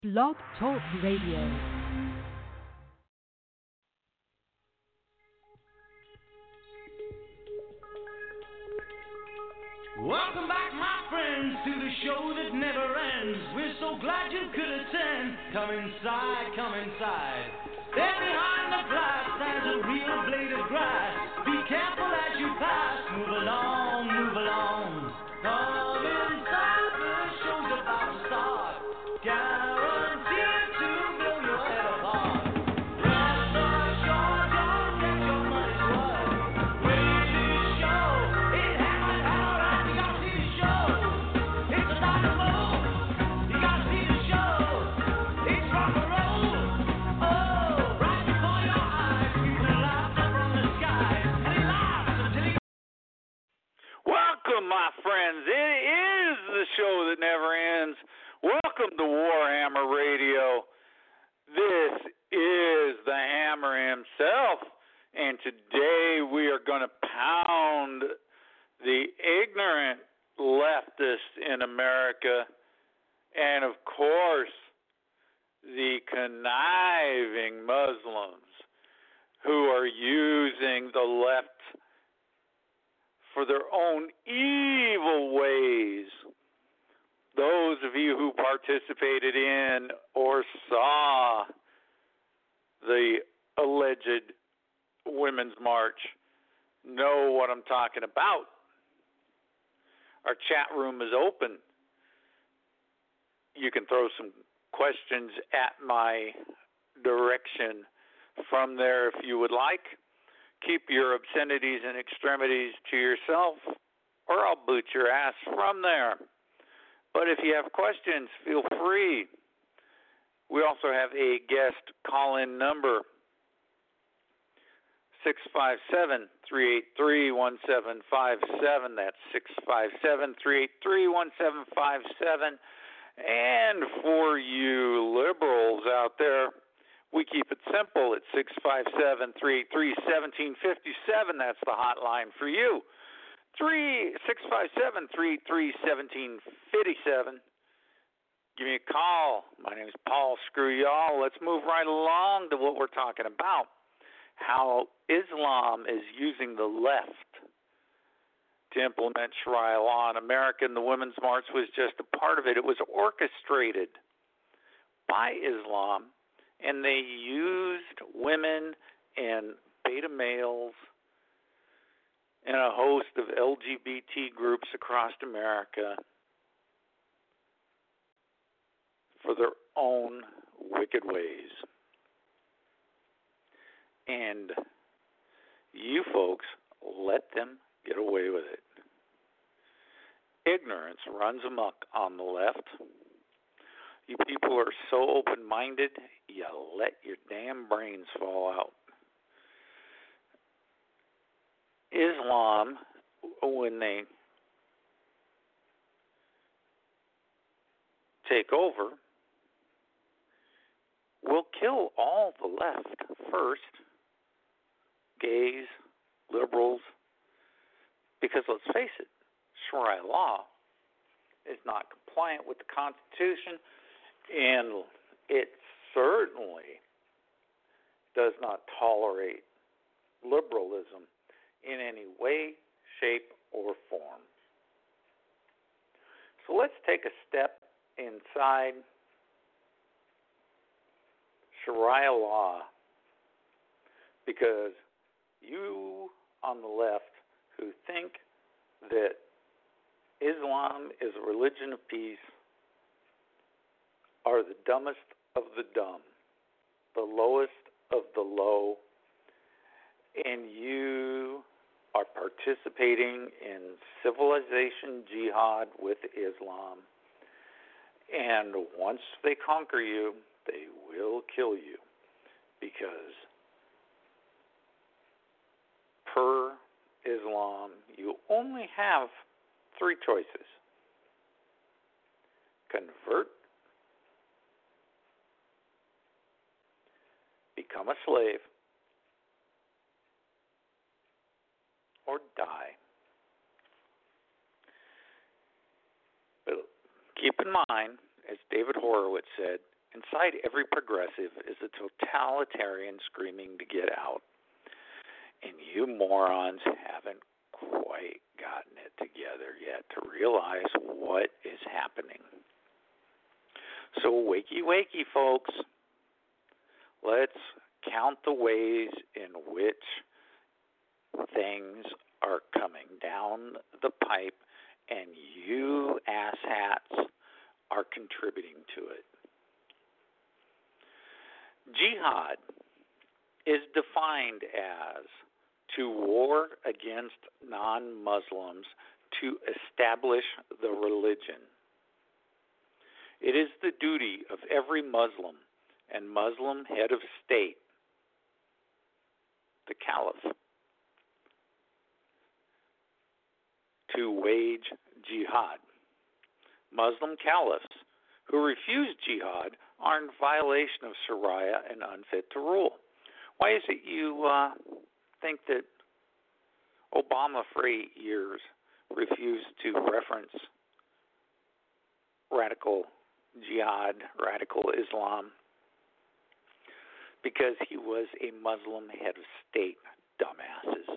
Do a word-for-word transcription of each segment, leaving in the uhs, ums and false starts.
Blog Talk Radio. Welcome back, my friends, to the show that never ends. We're so glad you could attend. Come inside, come inside. There behind the glass stands a real blade of grass. Be careful as you pass. Move along, move along. Come inside, the show's about to start. Guaranteed to blow your head apart. Rest assured, don't get your money's worth. Greatest show, it happened all right. You gotta see the show. It's a rock and roll. You gotta see the show. It's rock and roll. Oh, right before your eyes, people laugh up from the sky, and he laughs until he. Welcome, my friends. It is the show that never ends. Welcome to Warhammer Radio. This is the Hammer himself, and today we are going to pound the ignorant leftists in America, and of course, the conniving Muslims who are using the left for their own evil ways. Those of you who participated in or saw the alleged Women's March know what I'm talking about. Our chat room is open. You can throw some questions at my direction from there if you would like. Keep your obscenities and extremities to yourself, or I'll boot your ass from there. But if you have questions, feel free. We also have a guest call-in number, six five seven, three eight three, one seven five seven. That's six five seven, three eight three, one seven five seven. And for you liberals out there, we keep it simple at six five seven, three eight three, one seven five seven. That's the hotline for you. Three six five seven three three seventeen fifty seven. Give me a call. My name is Paul. Screw y'all. Let's move right along to what we're talking about. How Islam is using the left to implement Sharia law in America, and the Women's March was just a part of it. It was orchestrated by Islam, and they used women and beta males and a host of L G B T groups across America for their own wicked ways. And you folks let them get away with it. Ignorance runs amok on the left. You people are so open-minded, you let your damn brains fall out. Islam, when they take over, will kill all the left first, gays, liberals, because let's face it, Sharia law is not compliant with the Constitution, and it certainly does not tolerate liberalism in any way, shape, or form. So let's take a step inside Sharia law, because you on the left who think that Islam is a religion of peace are the dumbest of the dumb, the lowest of the low, and you are participating in civilization jihad with Islam. And once they conquer you, they will kill you, because per Islam, you only have three choices: convert, become a slave, or die. But keep in mind, as David Horowitz said, inside every progressive is a totalitarian screaming to get out. And you morons haven't quite gotten it together yet to realize what is happening. So wakey, wakey, folks. Let's count the ways in which things are coming down the pipe, and you asshats are contributing to it. Jihad is defined as to war against non-Muslims to establish the religion. It is the duty of every Muslim and Muslim head of state, the Caliph, to wage jihad. Muslim caliphs who refuse jihad are in violation of Sharia and unfit to rule. Why is it you uh, think that Obama for eight years refused to reference radical jihad, radical Islam? Because he was a Muslim head of state, dumbasses.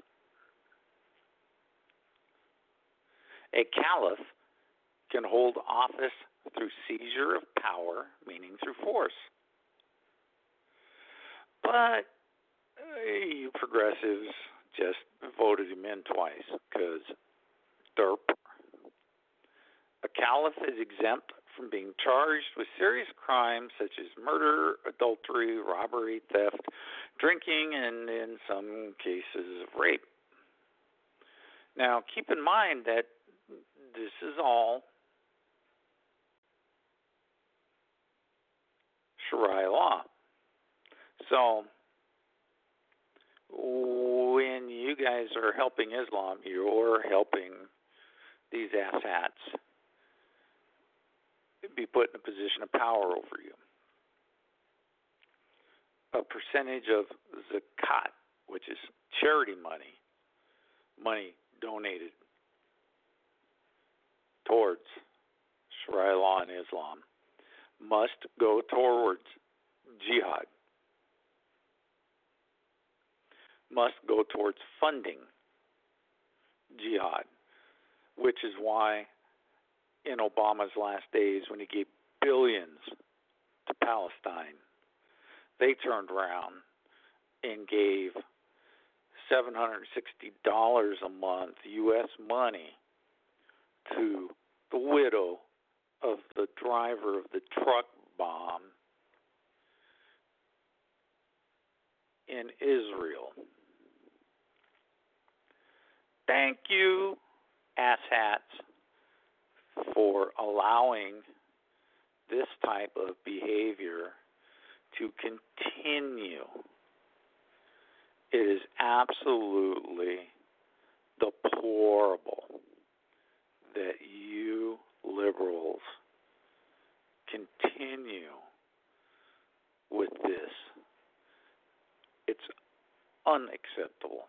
A caliph can hold office through seizure of power, meaning through force. But uh, you progressives just voted him in twice because derp. A caliph is exempt from being charged with serious crimes such as murder, adultery, robbery, theft, drinking, and in some cases of rape. Now, keep in mind that this is all Sharia law. So, when you guys are helping Islam, you're helping these asshats be put in a position of power over you. A percentage of zakat, which is charity money, money donated towards Sharia law and Islam, must go towards jihad, must go towards funding jihad, which is why in Obama's last days, when he gave billions to Palestine, they turned around and gave seven hundred sixty dollars a month U S money to the widow of the driver of the truck bomb in Israel. Thank you, asshats, for allowing this type of behavior to continue. It is absolutely deplorable that you liberals continue with this. It's unacceptable.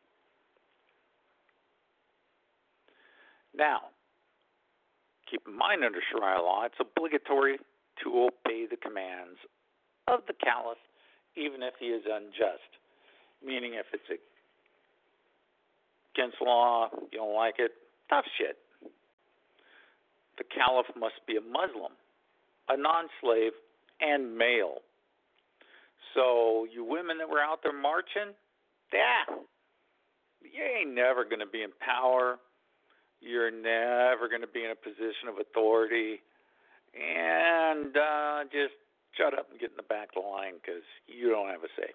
Now, keep in mind under Sharia law, it's obligatory to obey the commands of the caliph, even if he is unjust. Meaning if it's against law, you don't like it, tough shit. The caliph must be a Muslim, a non-slave, and male. So you women that were out there marching, yeah, you ain't never going to be in power. You're never going to be in a position of authority. And uh, just shut up and get in the back of the line because you don't have a say.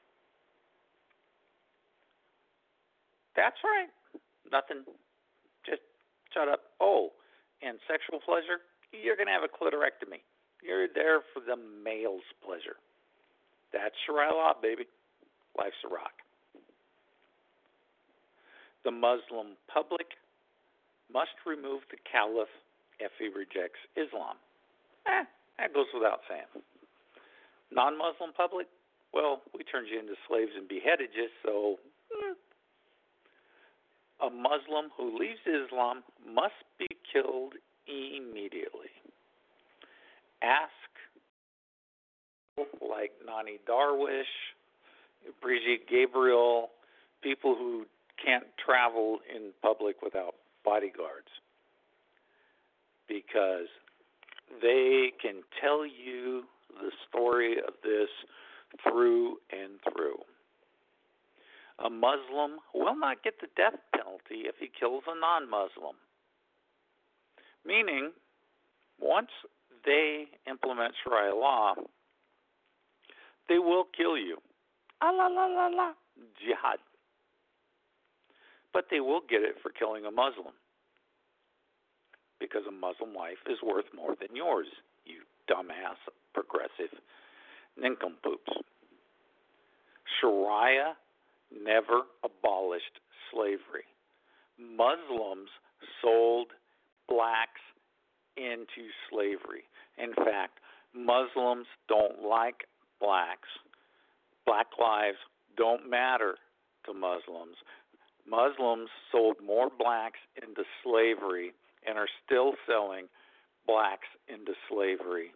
That's right. Nothing. Just shut up. Oh, and sexual pleasure, you're going to have a clitorectomy. You're there for the male's pleasure. That's Sharia law, baby. Life's a rock. The Muslim public must remove the caliph if he rejects Islam. Eh, that goes without saying. Non-Muslim public, well, we turned you into slaves and beheaded you, so eh. A Muslim who leaves Islam must be killed immediately. Ask like Nani Darwish, Brigitte Gabriel, people who can't travel in public without bodyguards, because they can tell you the story of this through and through. A Muslim will not get the death penalty if he kills a non-Muslim. Meaning, once they implement Sharia law, they will kill you. Allah, la, la, la, jihad. But they will get it for killing a Muslim, because a Muslim life is worth more than yours, you dumbass, progressive nincompoops. Sharia never abolished slavery. Muslims sold blacks into slavery. In fact, Muslims don't like blacks. Black lives don't matter to Muslims. Muslims sold more blacks into slavery and are still selling blacks into slavery.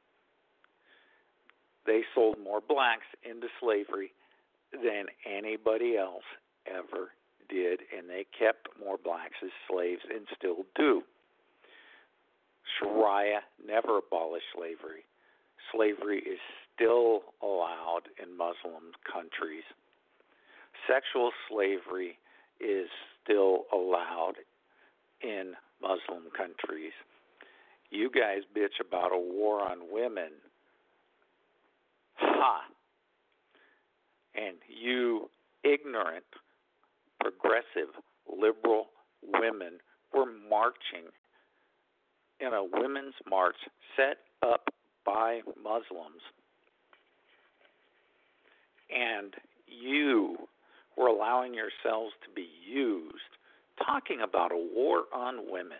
They sold more blacks into slavery than anybody else ever did, and they kept more blacks as slaves and still do. Sharia never abolished slavery. Slavery is still allowed in Muslim countries. Sexual slavery is still allowed in Muslim countries. You guys bitch about a war on women. Ha! And you ignorant, progressive, liberal women were marching in a women's march set up by Muslims. And you were allowing yourselves to be used, talking about a war on women.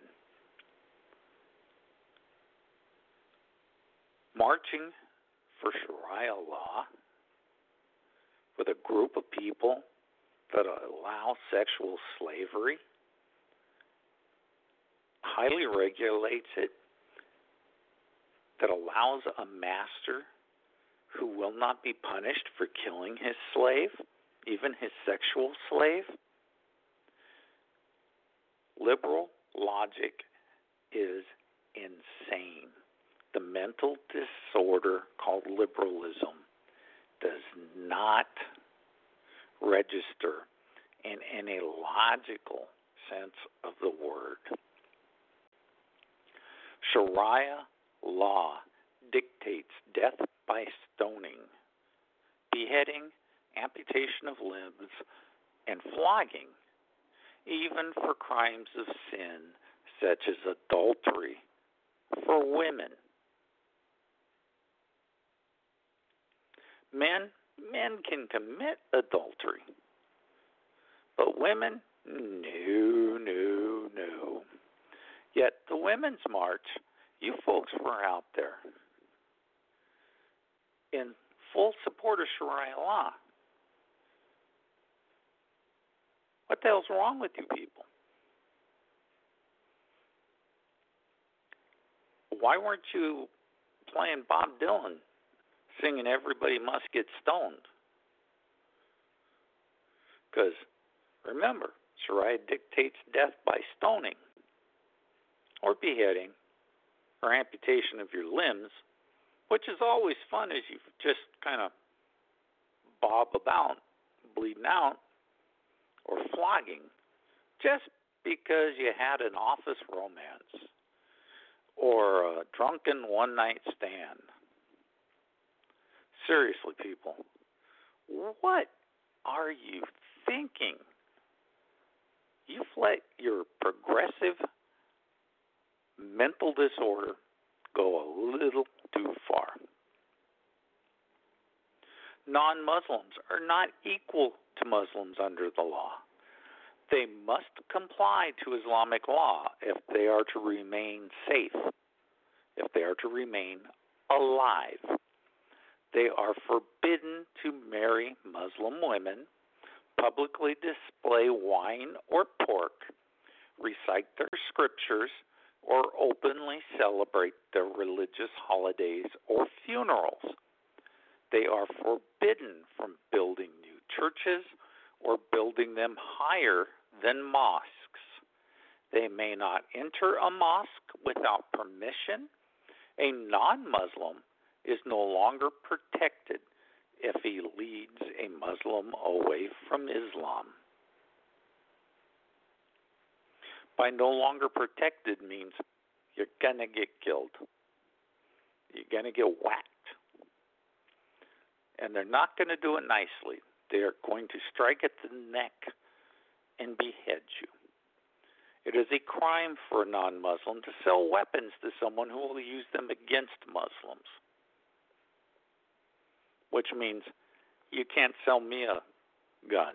Marching for Sharia law with a group of people that allow sexual slavery, highly regulates it, that allows a master who will not be punished for killing his slave, even his sexual slave. Liberal logic is insane. The mental disorder called liberalism does not register in any logical sense of the word. Sharia law dictates death by stoning, beheading, amputation of limbs, and flogging, even for crimes of sin such as adultery for women. Men, men can commit adultery, but women, no, no, no. Yet the Women's March, you folks were out there in full support of Sharia law. What the hell's wrong with you people? Why weren't you playing Bob Dylan, singing "Everybody Must Get Stoned"? Because remember, Sharia dictates death by stoning or beheading or amputation of your limbs, which is always fun as you just kind of bob about, bleeding out, or flogging, just because you had an office romance or a drunken one-night stand. Seriously, people, what are you thinking? You've let your progressive mental disorder go a little too far. Non-Muslims are not equal to Muslims under the law. They must comply to Islamic law if they are to remain safe, if they are to remain alive. They are forbidden to marry Muslim women, publicly display wine or pork, recite their scriptures, or openly celebrate their religious holidays or funerals. They are forbidden from building new churches or building them higher than mosques. They may not enter a mosque without permission. A non-Muslim is no longer protected if he leads a Muslim away from Islam. By no longer protected means you're going to get killed. You're going to get whacked. And they're not going to do it nicely. They're going to strike at the neck and behead you. It is a crime for a non-Muslim to sell weapons to someone who will use them against Muslims. Which means you can't sell me a gun.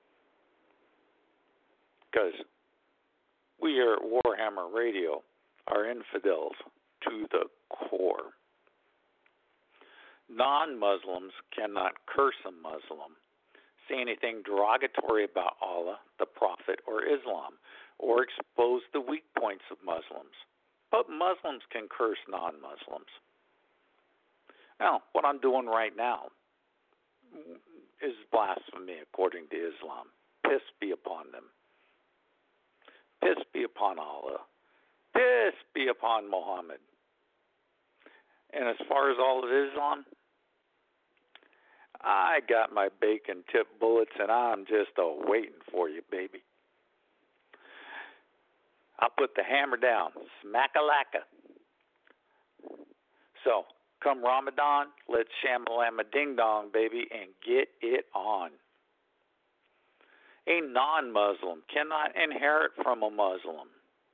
Because we here at Warhammer Radio are infidels to the core. Non-Muslims cannot curse a Muslim, say anything derogatory about Allah, the Prophet, or Islam, or expose the weak points of Muslims. But Muslims can curse non-Muslims. Now, what I'm doing right now is blasphemy according to Islam. Piss be upon them. Piss be upon Allah. Piss be upon Muhammad. And as far as all of Islam, I got my bacon tip bullets and I'm just uh, waiting for you, baby. I'll put the hammer down. Smack-a-lacka. So, come Ramadan, let's shamalama ding-dong, baby, and get it on. A non-Muslim cannot inherit from a Muslim.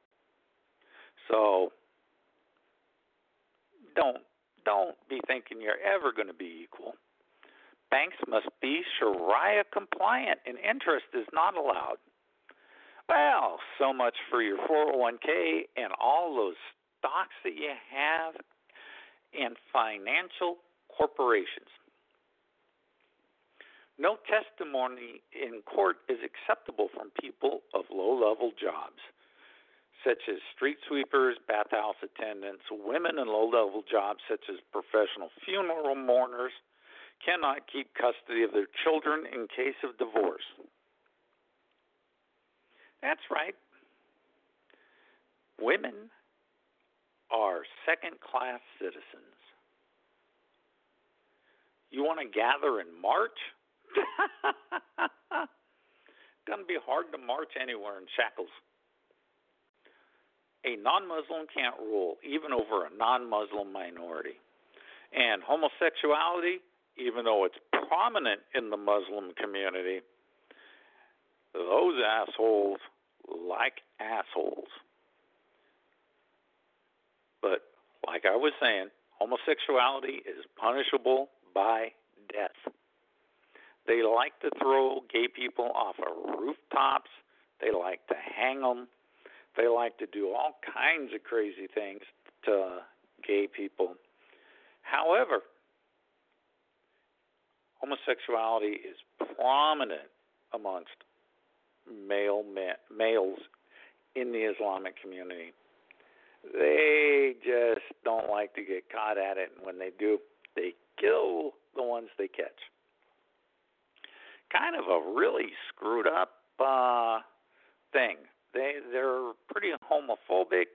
So, don't, don't be thinking you're ever going to be equal. Banks must be Sharia compliant and interest is not allowed. Well, so much for your four oh one k and all those stocks that you have in financial corporations. No testimony in court is acceptable from people of low-level jobs, such as street sweepers, bathhouse attendants. Women in low-level jobs, such as professional funeral mourners, cannot keep custody of their children in case of divorce. That's right. Women are second-class citizens. You want to gather in March? It's going to be hard to march anywhere in shackles. A non-Muslim can't rule, even over a non-Muslim minority. And homosexuality, even though it's prominent in the Muslim community, those assholes like assholes. But like I was saying, homosexuality is punishable by death. They like to throw gay people off of rooftops. They like to hang them. They like to do all kinds of crazy things to gay people. However, homosexuality is prominent amongst male men, males in the Islamic community. They just don't like to get caught at it, and when they do, they kill the ones they catch. Kind of a really screwed up uh, thing. They they're pretty homophobic,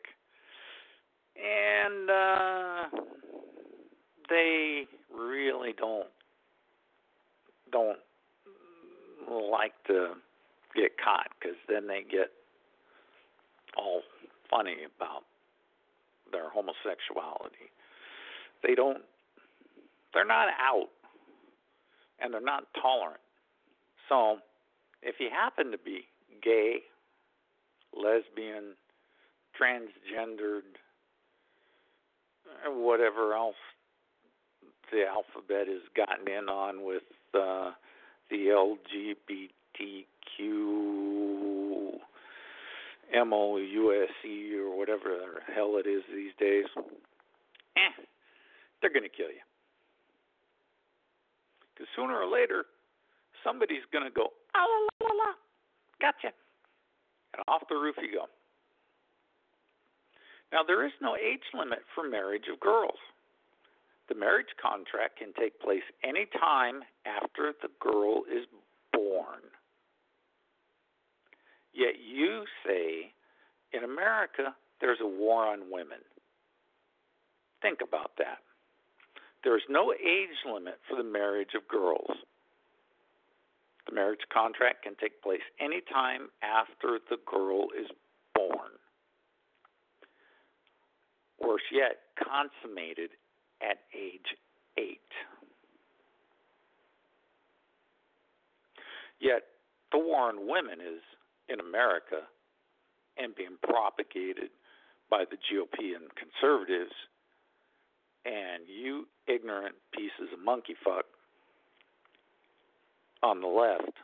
and uh, they really don't don't like to get caught, because then they get all funny about their homosexuality. They don't. They're not out, and they're not tolerant. So, if you happen to be gay, lesbian, transgendered, or whatever else the alphabet has gotten in on with uh, the L G B T Q, M O U S E, or whatever the hell it is these days, eh, they're going to kill you. Because sooner or later, somebody's going to go, ah, la, la, la, la, gotcha. And off the roof you go. Now, there is no age limit for marriage of girls. The marriage contract can take place any time after the girl is born. Yet you say, in America, there's a war on women. Think about that. There is no age limit for the marriage of girls. The marriage contract can take place any time after the girl is born. Worse yet, consummated at age eight. Yet the war on women is in America and being propagated by the G O P and conservatives, and you ignorant pieces of monkey fuck on the left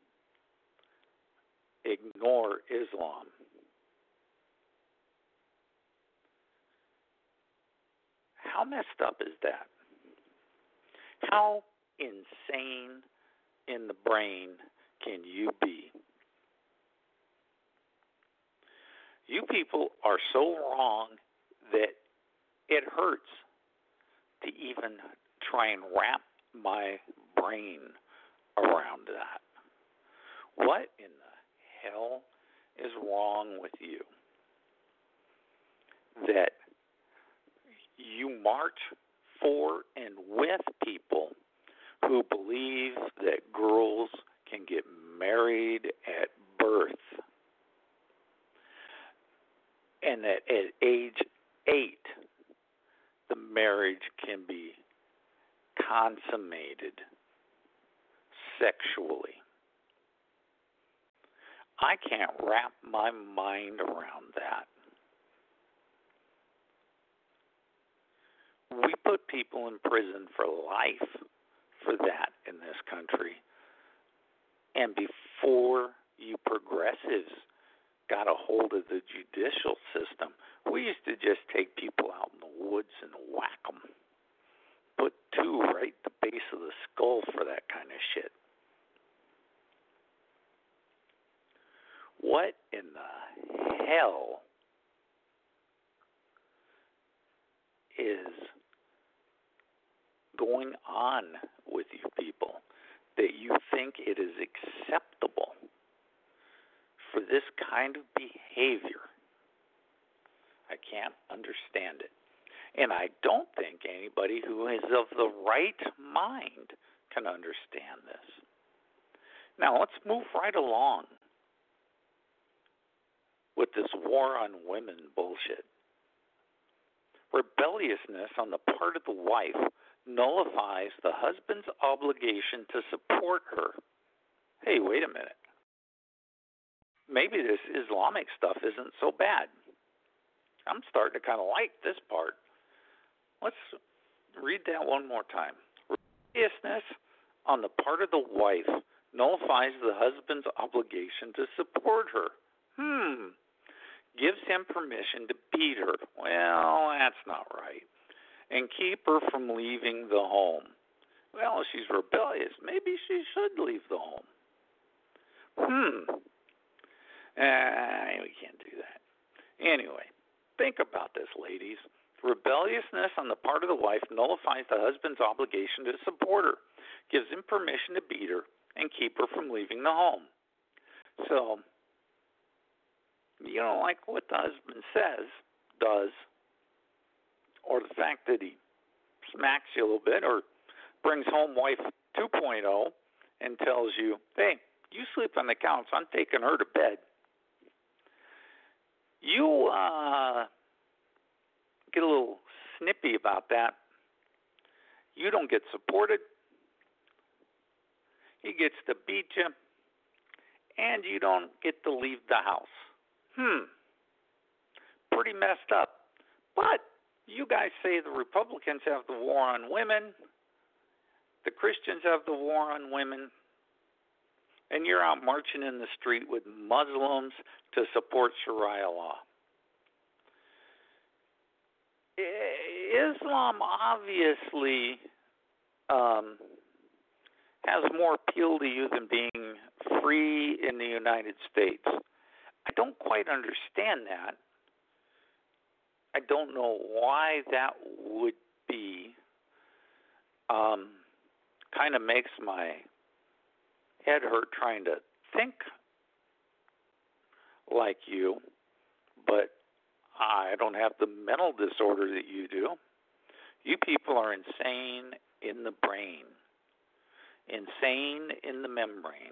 ignore Islam. How messed up is that? How insane in the brain can you be? You people are so wrong that it hurts to even try and wrap my brain around that. What in the hell is wrong with you? That you march for and with people who believe that girls can get married at birth, and that at age eight, the marriage can be consummated sexually. I can't wrap my mind around that. We put people in prison for life for that in this country. And before you progressives got a hold of the judicial system, we used to just take people out in the woods and whack them. Put two right at the base of the skull for that kind of shit. What in the hell is going on with you people that you think it is acceptable for this kind of behavior? I can't understand it. And I don't think anybody who is of the right mind can understand this. Now, let's move right along with this war on women bullshit. Rebelliousness on the part of the wife nullifies the husband's obligation to support her. Hey, wait a minute. Maybe this Islamic stuff isn't so bad. I'm starting to kind of like this part. Let's read that one more time. Rebelliousness on the part of the wife nullifies the husband's obligation to support her. Hmm. Gives him permission to beat her. Well, that's not right. And keep her from leaving the home. Well, she's rebellious. Maybe she should leave the home. Hmm. Uh, we can't do that. Anyway, think about this, ladies. Rebelliousness on the part of the wife nullifies the husband's obligation to support her, gives him permission to beat her, and keep her from leaving the home. So, you don't like what the husband says, does, or the fact that he smacks you a little bit, or brings home wife two point oh and tells you, hey, you sleep on the couch, I'm taking her to bed. You uh, get a little snippy about that. You don't get supported. He gets to beat you, and you don't get to leave the house. Hmm. Pretty messed up. But you guys say the Republicans have the war on women, the Christians have the war on women, and you're out marching in the street with Muslims to support Sharia law. Islam obviously um, has more appeal to you than being free in the United States. I don't quite understand that. I don't know why that would be um, kind of makes my head hurt trying to think like you, but I don't have the mental disorder that you do. You people are insane in the brain, insane in the membrane.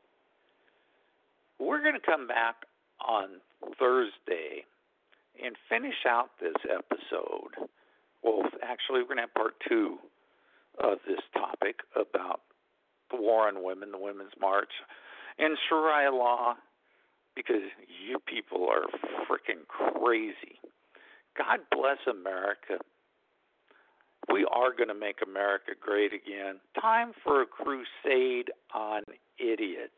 We're going to come back on Thursday and finish out this episode. Well, actually, we're going to have part two of this topic about the war on women, the Women's March, and Sharia law, because you people are freaking crazy. God bless America. We are going to make America great again. Time for a crusade on idiots.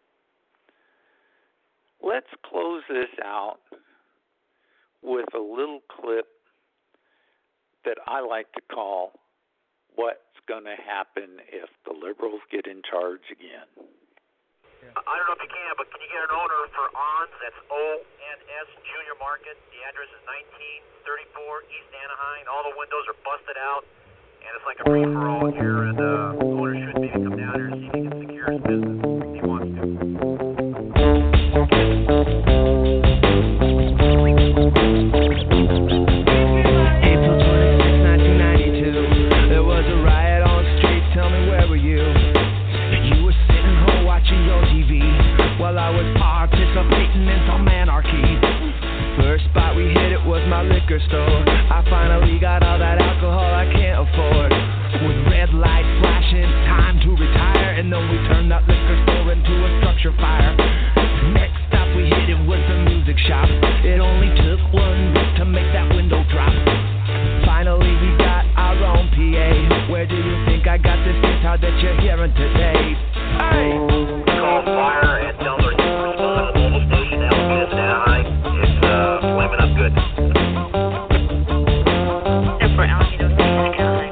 Let's close this out with a little clip that I like to call What's Gonna Happen If the Liberals Get in Charge Again. I don't know if you can, but can you get an owner for O N S? That's O N S Junior Market. The address is nineteen thirty-four East Anaheim. All the windows are busted out, and it's like a free-for-all here, and uh, the owner should maybe come down here and see if he can secure his business if he wants to. April twenty-sixth, nineteen ninety-two, there was a riot on the street. Tell me, where were you? You were sitting home watching your T V while I was participating in some anarchy. First spot we hit, it was my liquor store. I finally got all that alcohol I can't afford. With red light flashing, time to retire, and then we turned that liquor store into a structure fire. Next stop we hit, it was the music shop. It only took one rip to make that window drop. Finally we got our own P A. Where do you think I got this guitar that you're hearing today? Hey! Call fire and tell them to respond to the mobile station. That'll get us in Anaheim. It's uh, flaming up good. For Alameda Station Accounting.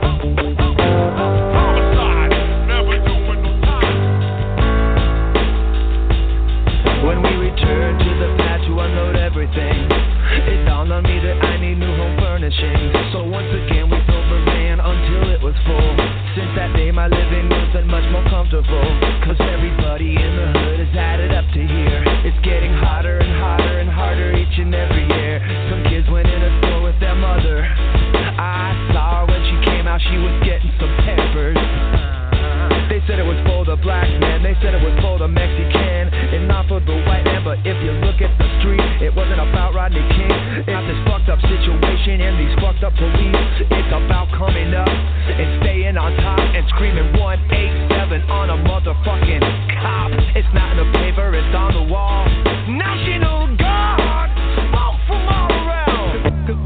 When we returned to the pad to unload everything, it dawned on me that I need new home furnishings. So once again we filled the van until it was full. Since that day my living room's been much more comfortable, cause everybody in the hood has added up to here. It's getting hotter and hotter and harder each and every year. Some kids went in a store with their mother. I saw her when she came out, she was getting some peppers. They said it was for the black man, they said it was for the Mexican, and not for the white man. But if you look at the street, it wasn't about Rodney King. It's this fucked up situation and these fucked up police. It's about coming up and staying on top and screaming one eight seven on a motherfucking cop. It's not in the paper, it's on the wall. National Guard, smoke from all around.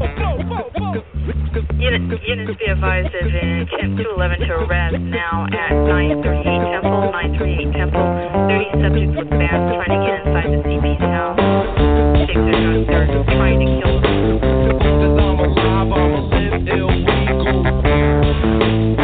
Unit, units be advised of an attempt to eleven to arrest now at nine thirty-eight Temple, nine thirty-eight Temple. thirty subjects with bands trying to get inside the C B's house. Six are they're trying to kill them. Cause I'm alive, I'm a live illegal.